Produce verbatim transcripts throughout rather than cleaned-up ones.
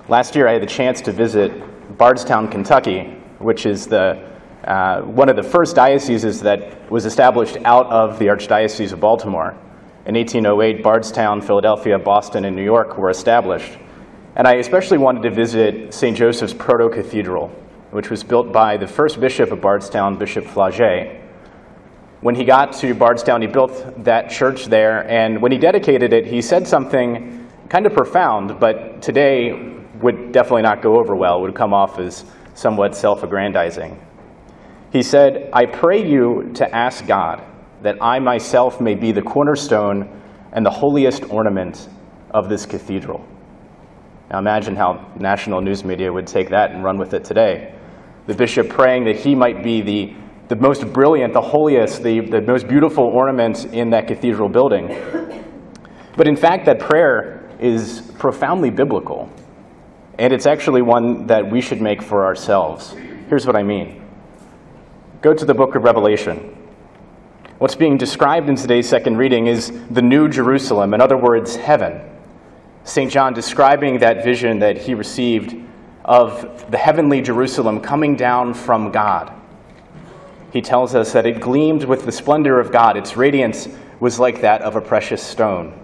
Last year I had the chance to visit Bardstown, Kentucky, which is the, uh, one of the first dioceses that was established out of the Archdiocese of Baltimore. In eighteen oh eight, Bardstown, Philadelphia, Boston, and New York were established. And I especially wanted to visit Saint Joseph's Proto-Cathedral, which was built by the first bishop of Bardstown, Bishop Flaget. When he got to Bardstown, he built that church there, and when he dedicated it, he said something kind of profound, but today would definitely not go over well. It would come off as somewhat self-aggrandizing. He said, "I pray you to ask God that I myself may be the cornerstone and the holiest ornament of this cathedral." Now imagine how national news media would take that and run with it today. The bishop praying that he might be the, the most brilliant, the holiest, the, the most beautiful ornament in that cathedral building. But in fact, that prayer is profoundly biblical. And it's actually one that we should make for ourselves. Here's what I mean. Go to the book of Revelation. What's being described in today's second reading is the New Jerusalem, in other words, heaven. Saint John describing that vision that he received of the heavenly Jerusalem coming down from God. He tells us that it gleamed with the splendor of God. Its radiance was like that of a precious stone.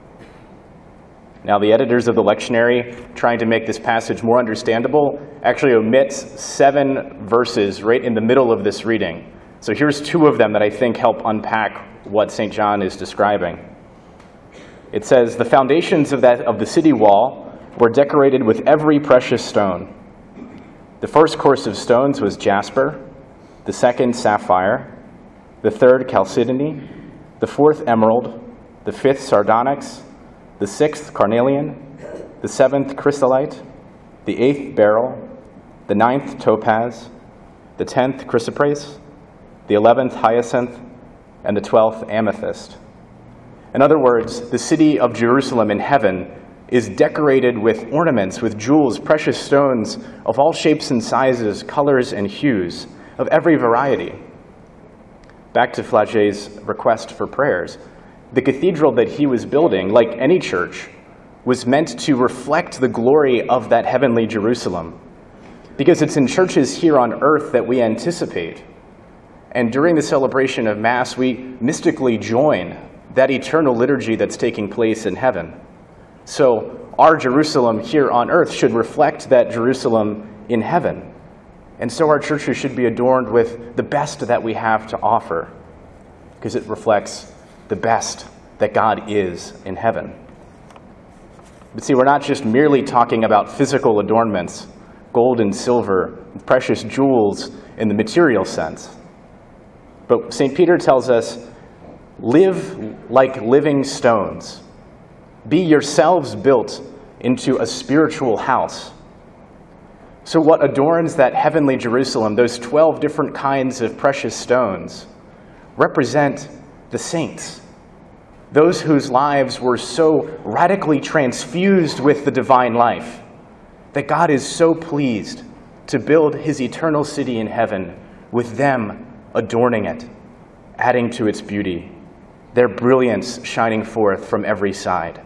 Now, the editors of the lectionary, trying to make this passage more understandable, actually omits seven verses right in the middle of this reading. So here's two of them that I think help unpack what Saint John is describing. It says, "The foundations of, that, of the city wall were decorated with every precious stone. The first course of stones was jasper, the second sapphire, the third chalcedony, the fourth emerald, the fifth sardonyx, the sixth carnelian, the seventh chrysolite, the eighth beryl, the ninth topaz, the tenth chrysoprase, the eleventh hyacinth, and the twelfth amethyst." In other words, the city of Jerusalem in heaven is decorated with ornaments, with jewels, precious stones of all shapes and sizes, colors and hues, of every variety. Back to Flaget's request for prayers. The cathedral that he was building, like any church, was meant to reflect the glory of that heavenly Jerusalem. Because it's in churches here on earth that we anticipate. And during the celebration of Mass, we mystically join that eternal liturgy that's taking place in heaven. So our Jerusalem here on earth should reflect that Jerusalem in heaven. And so our churches should be adorned with the best that we have to offer, because it reflects the best that God is in heaven. But see, we're not just merely talking about physical adornments, gold and silver, precious jewels in the material sense. But Saint Peter tells us, live like living stones. Be yourselves built into a spiritual house. So what adorns that heavenly Jerusalem, those twelve different kinds of precious stones, represent the saints, those whose lives were so radically transfused with the divine life that God is so pleased to build his eternal city in heaven with them adorning it, adding to its beauty, their brilliance shining forth from every side.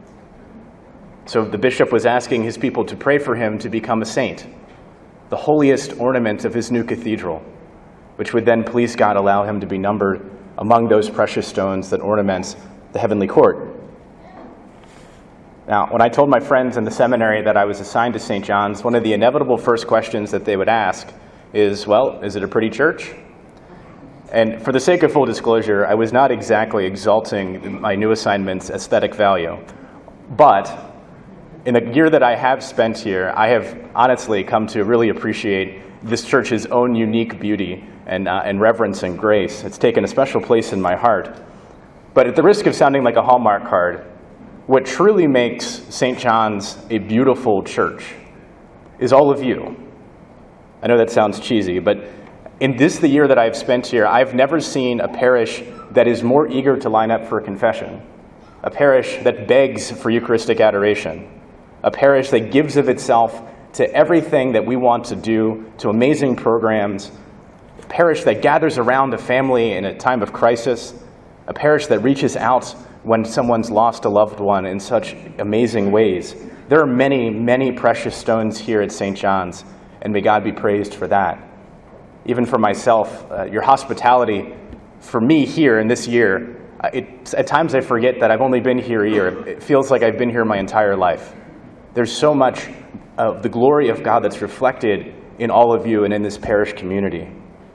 So the bishop was asking his people to pray for him to become a saint, the holiest ornament of his new cathedral, which would then please God allow him to be numbered among those precious stones that ornaments the heavenly court. Now, when I told my friends in the seminary that I was assigned to Saint John's, one of the inevitable first questions that they would ask is, well, is it a pretty church? And for the sake of full disclosure, I was not exactly exalting my new assignment's aesthetic value. But in the year that I have spent here, I have honestly come to really appreciate this church's own unique beauty and, uh, and reverence and grace. It's taken a special place in my heart. But at the risk of sounding like a Hallmark card, what truly makes Saint John's a beautiful church is all of you. I know that sounds cheesy, but in this, the year that I've spent here, I've never seen a parish that is more eager to line up for confession, a parish that begs for Eucharistic adoration, a parish that gives of itself to everything that we want to do, to amazing programs, a parish that gathers around a family in a time of crisis, a parish that reaches out when someone's lost a loved one in such amazing ways. There are many, many precious stones here at Saint John's, and may God be praised for that. Even for myself, uh, your hospitality for me here in this year, uh, it, at times I forget that I've only been here a year. It feels like I've been here my entire life. There's so much of the glory of God that's reflected in all of you and in this parish community.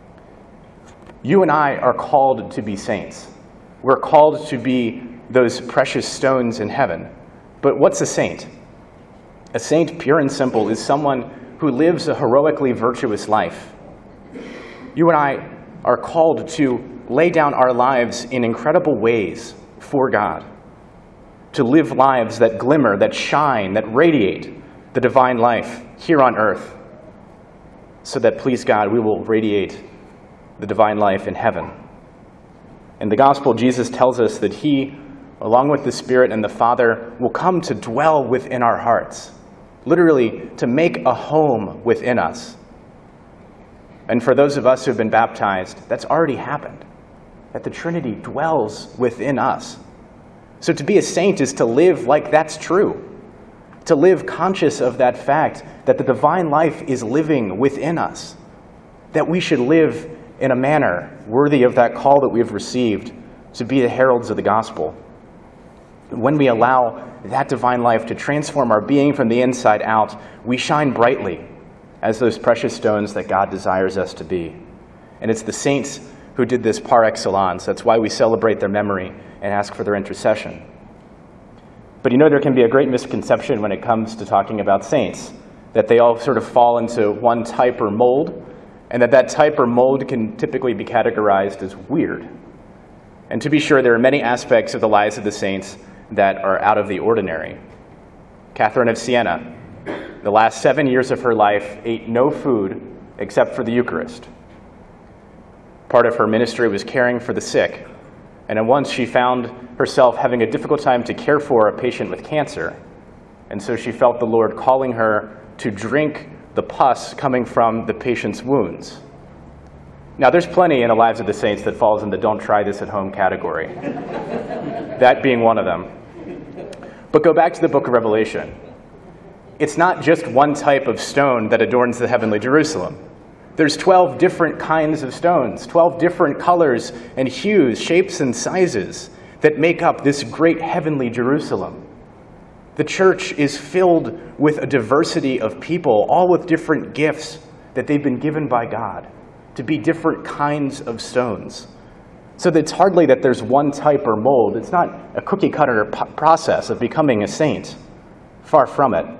You and I are called to be saints. We're called to be those precious stones in heaven. But what's a saint? A saint, pure and simple, is someone who lives a heroically virtuous life. You and I are called to lay down our lives in incredible ways for God, to live lives that glimmer, that shine, that radiate the divine life here on earth, so that, please God, we will radiate the divine life in heaven. In the gospel, Jesus tells us that he, along with the Spirit and the Father, will come to dwell within our hearts, literally to make a home within us. And for those of us who have been baptized, that's already happened, that the Trinity dwells within us. So to be a saint is to live like that's true, to live conscious of that fact that the divine life is living within us, that we should live in a manner worthy of that call that we've received to be the heralds of the gospel. When we allow that divine life to transform our being from the inside out, we shine brightly as those precious stones that God desires us to be. And it's the saints who did this par excellence. That's why we celebrate their memory and ask for their intercession. But you know, there can be a great misconception when it comes to talking about saints, that they all sort of fall into one type or mold, and that that type or mold can typically be categorized as weird. And to be sure, there are many aspects of the lives of the saints that are out of the ordinary. Catherine of Siena, the last seven years of her life, ate no food except for the Eucharist. Part of her ministry was caring for the sick, and at once she found herself having a difficult time to care for a patient with cancer, and so she felt the Lord calling her to drink the pus coming from the patient's wounds. Now, there's plenty in the lives of the saints that falls in the don't try this at home category, that being one of them. But go back to the book of Revelation. It's not just one type of stone that adorns the heavenly Jerusalem. There's twelve different kinds of stones, twelve different colors and hues, shapes and sizes that make up this great heavenly Jerusalem. The church is filled with a diversity of people, all with different gifts that they've been given by God to be different kinds of stones. So that it's hardly that there's one type or mold. It's not a cookie-cutter process of becoming a saint. Far from it.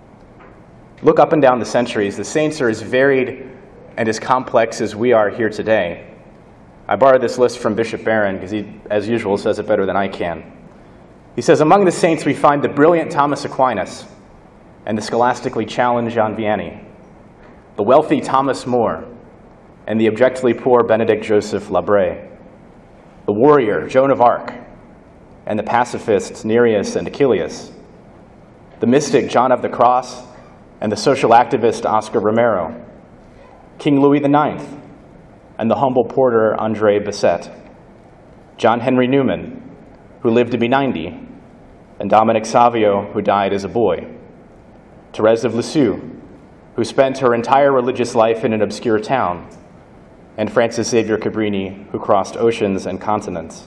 Look up and down the centuries. The saints are as varied and as complex as we are here today. I borrowed this list from Bishop Barron because he, as usual, says it better than I can. He says, among the saints we find the brilliant Thomas Aquinas and the scholastically challenged John Vianney, the wealthy Thomas More, and the objectively poor Benedict Joseph Labre, the warrior Joan of Arc, and the pacifists Nereus and Achilles, the mystic John of the Cross, and the social activist Oscar Romero, King Louis the Ninth, and the humble porter André Bessette, John Henry Newman, who lived to be ninety, and Dominic Savio, who died as a boy, Therese of Lisieux, who spent her entire religious life in an obscure town, and Francis Xavier Cabrini, who crossed oceans and continents,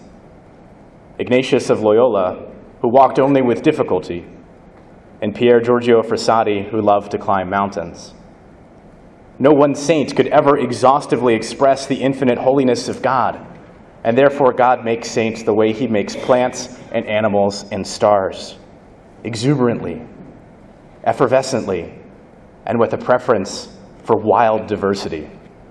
Ignatius of Loyola, who walked only with difficulty, and Pier Giorgio Frassati, who loved to climb mountains. No one saint could ever exhaustively express the infinite holiness of God, and therefore God makes saints the way he makes plants and animals and stars, exuberantly, effervescently, and with a preference for wild diversity.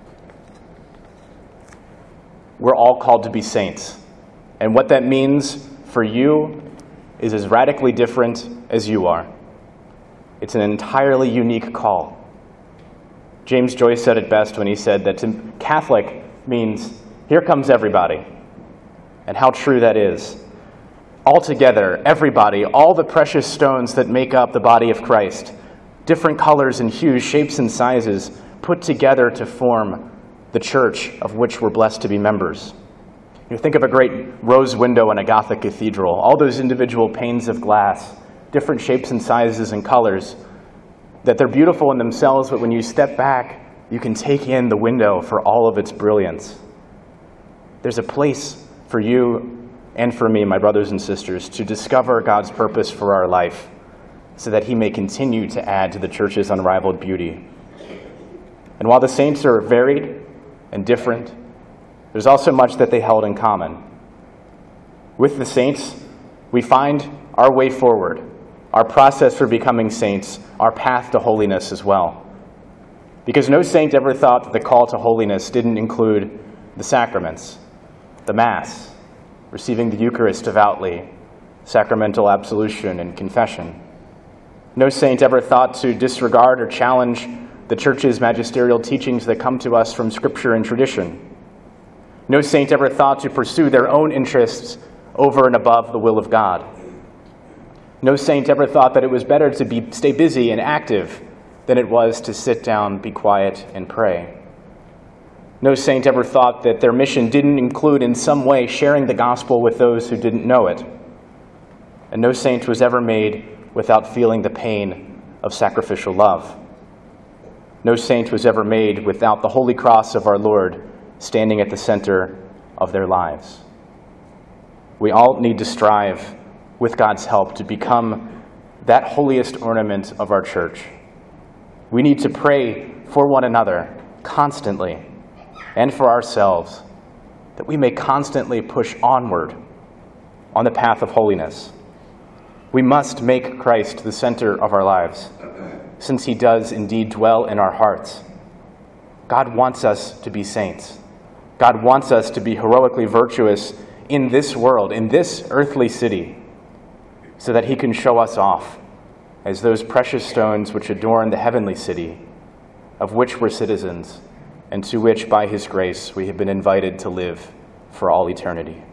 We're all called to be saints, and what that means for you is as radically different as you are. It's an entirely unique call. James Joyce said it best when he said that to Catholic means here comes everybody, and how true that is. All together, everybody, all the precious stones that make up the body of Christ, different colors and hues, shapes and sizes, put together to form the church of which we're blessed to be members. You think of a great rose window in a Gothic cathedral, all those individual panes of glass different shapes and sizes and colors, that they're beautiful in themselves, but when you step back, you can take in the window for all of its brilliance. There's a place for you and for me, my brothers and sisters, to discover God's purpose for our life so that he may continue to add to the church's unrivaled beauty. And while the saints are varied and different, there's also much that they held in common. With the saints, we find our way forward, our process for becoming saints, our path to holiness as well. Because no saint ever thought that the call to holiness didn't include the sacraments, the Mass, receiving the Eucharist devoutly, sacramental absolution and confession. No saint ever thought to disregard or challenge the Church's magisterial teachings that come to us from Scripture and tradition. No saint ever thought to pursue their own interests over and above the will of God. No saint ever thought that it was better to be, stay busy and active than it was to sit down, be quiet, and pray. No saint ever thought that their mission didn't include in some way sharing the gospel with those who didn't know it. And no saint was ever made without feeling the pain of sacrificial love. No saint was ever made without the holy cross of our Lord standing at the center of their lives. We all need to strive, with God's help, to become that holiest ornament of our church. We need to pray for one another constantly and for ourselves, that we may constantly push onward on the path of holiness. We must make Christ the center of our lives, since he does indeed dwell in our hearts. God wants us to be saints. God wants us to be heroically virtuous in this world, in this earthly city, so that he can show us off as those precious stones which adorn the heavenly city, of which we're citizens, and to which, by his grace, we have been invited to live for all eternity.